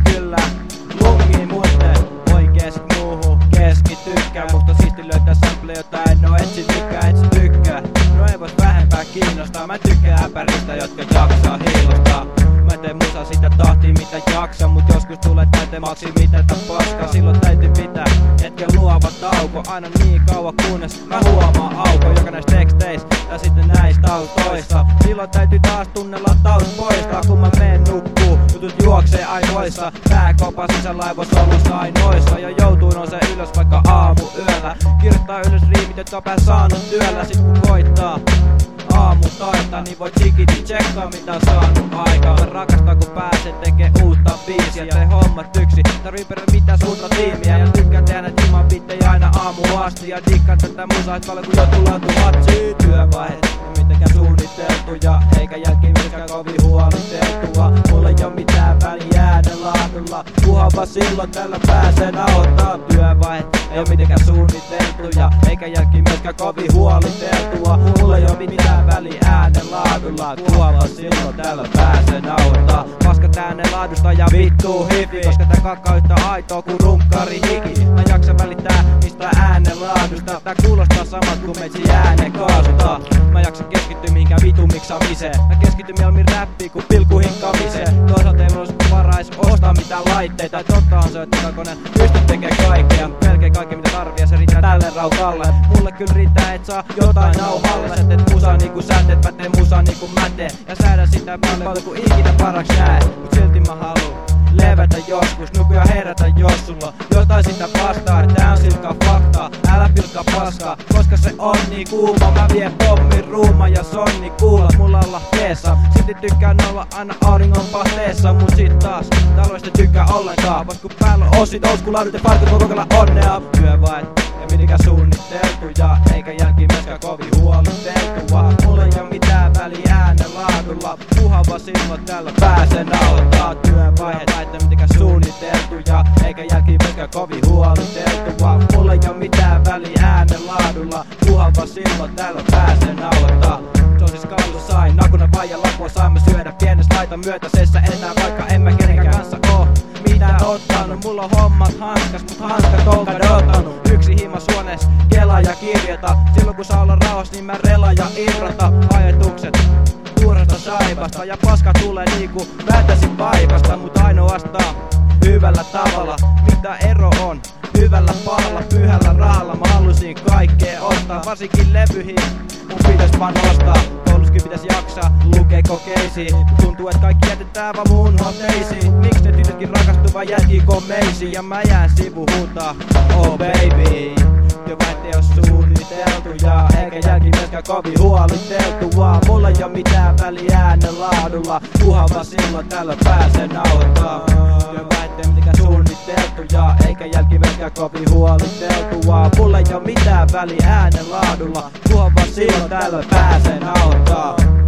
kyllä lungiin, muuten oikees muuhun keskitykkää. Musta siisti löytää sample, jota en oo etsinnytkään, et sä tykkää. No ei vois vähempää kiinnostaa, mä tykkään äpäristä, jotka jaksaa hiilostaa. Mä teen musa sitä tahtia mitä jaksan, mut joskus tulee täytemaksi mitä paskaa. Silloin täytyy pitää hetken luova tauko, aina niin kauan kunnes mä huomaan auko. Joka näistä teksteistä ja sitten näistä taustoista. Silloin täytyy taas tunnella taus poistaa, kun mä meen nukkuu. Jutut juoksee ainoissa, pääkopa sisällä laivosolussa ainoissa. Ja joutuu nousee ylös vaikka aamu yöllä. Kirjoittaa ylös riimit, jotka pää saanut työllä. Sit kun koittaa aamu taita, niin voit sikiti tsekkaa mitä on saanut aikaa. Mä rakastan kun pääsen tekee uutta biisiä. Tee hommat yksi, tarvii perä mitään suurta tiimiä. Ja tykkään tehdä näitä ilman bittejä aina aamu asti. Ja dikkaan tätä musaa et paljon kun joutuu laatumatsi. Työvaiheet ei mitenkään suunniteltuja, eikä jälkeen myöskään kovin huoliteltua. Mulla ei oo mitään väliä äänen laadulla, kunhan vaan silloin tällä pääsee nauhoittaa. Työvaiheet ei oo mitenkään suunniteltuja, eikä jälkeen myöskään kovin huoliteltua. Mulla ei oo mitään väliä äänen laadulla, kunhan vaan silloin tällä pääsee nauhoittaa. Paskat äänen laadusta ja vittuu hifi, koska tää kakka yhtä aitoa kuin runkkari hiki. Mä jaksan välittää mistä äänen laadusta, tää kuulostaa samat kuin meitsi äänen kaasuta. Mä jaksan keskittyä mihinkään vitun miksamiseen. Mä keskityn mieluummin räppiin kuin pilkkuhinkkamiseen. Toisaalta ei mulla olisi varais ostaa mitään laitteita. Totta on se, että kone pystyt tekee kaikkea, melkein kaikki mitä tarvii ja se riittää tälle raukalle. Mulle kyllä riittää et saa jotain nauhalle. Sä teet musaa niinku sä teet, mä teen musaa niinku mä teen. Ja säädän sitä paljon kuin ikinä paraks näe. Mut silti mä haluun levätä joskus, nuku ja herätä jos sulla jotain sitä vastaa. Tää on silkkaa faktaa, älä pilkkaa paskaa, koska se on niin kuuma. Mä vien pommin ruuma ja sonni kuulla mulla olla teessa. Silti tykkään olla aina auringon pahteessa. Mut sit taas taloista tykkää ollenkaan, vois kun päällä on osit kun laadut ja farkut voi kokeilla onnea. Työvaet ei mitenkään suunniteltuja, eikä jälki myöskään kovin huoliteltua. Mulla ei oo mitään väliä äänen laadulla, kunhan vaan silloin tällä pääsee nauhoittaa. Työvaiheet ei mitenkään suunniteltuja, eikä jälki myöskään kovin huoliteltua. Mulla ei oo mitään väliä äänen laadulla, kunhan vaan silloin tällä pääsee nauhoittaa. Se on siis kallu sain, nakuna vaija lapua saamme syödä pienestä laitan myötäisessä edetään vaikka en mä kenenkään kanssa oo mitään ottanut. Mulla on hommat hanskas, mut hanskat on kadottanut. Yksi himas huonees, kelaa ja kirjata. Silloin kun saa olla rauhas, niin mä rela ja irrota ajatukset tuurasta saivasta. Ja paska tulee niinku vääntäisin vaivasta, mut ainoastaan hyvällä tavalla. Mitä ero on? Hyvällä pahalla, pyhällä rahalla. Mä halusin kaikkea ostaa, varsinkin levyihin mun pitäis panostaa. Kouluskin pitäis jaksaa, lukee kokeisiin. Tuntuu et kaikki jätetään vaan muun hoteisiin. Miksi ne tytötkin rakastuu vaan jätkii komeisiin? Ja mä jään sivuhuutaa, oh baby. Työväet ei oo suunniteltuja, eikä jälki myöskään kovin huoliteltua. Mulla ei oo mitään väliä äänen laadulla, kunhan vaan silloin tällöin pääsee nauhoittaa. Työväet ei mitenkään suunniteltuja, eikä jälki myöskään kovin huoliteltua. Mulla ei oo mitään väliä äänen laadulla, kunhan vaan silloin tällöin pääsee nauhoittaa.